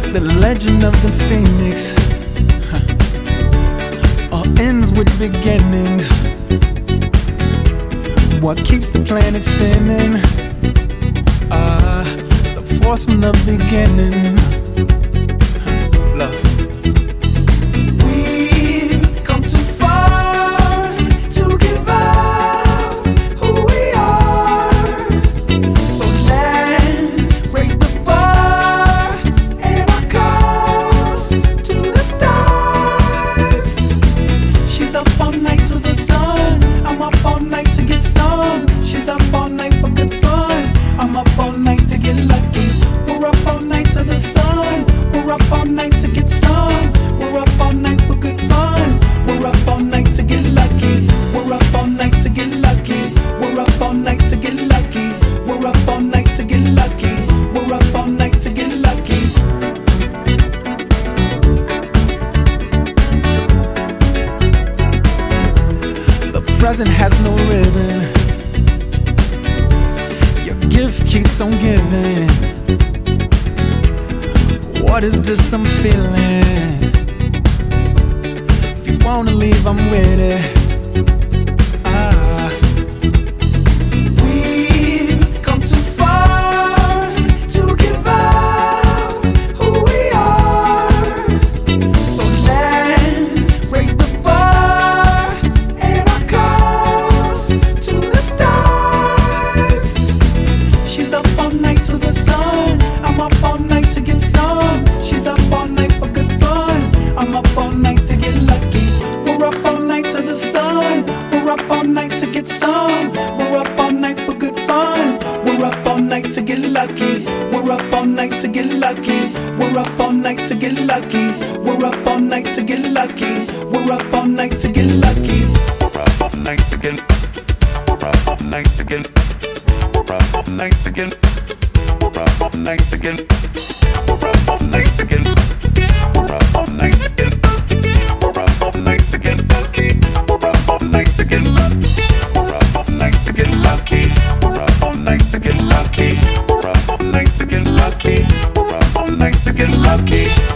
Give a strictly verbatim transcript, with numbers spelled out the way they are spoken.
The legend of the phoenix huh. All ends with beginnings. What keeps the planet spinning? Ah, uh, the force from the beginning. Huh. Love. Present has no ribbon. Your gift keeps on giving. What is this I'm feeling? If you wanna leave, I'm with it. To get lucky, we're up all night to get lucky. We're up all night to get lucky. We're up all night to get lucky. We're up all night to get lucky. We're up all night to get. We're up all night to get. We're up all night to get. We're up all night to get. We're up all night to get. We're up all night to get. We're up all night to get lucky. We're up all night to get lucky. We're up all night to get lucky. We're up all night to get lucky. We're up all night to get lucky. We're up all night to get lucky.